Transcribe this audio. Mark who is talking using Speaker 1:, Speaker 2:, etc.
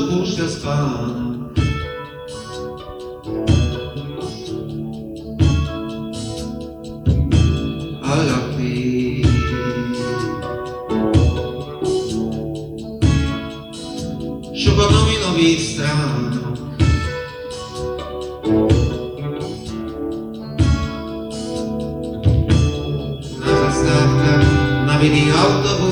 Speaker 1: púšťa spána. A ľahký šupot novinových strán. Na zastávkach nabitých autobusov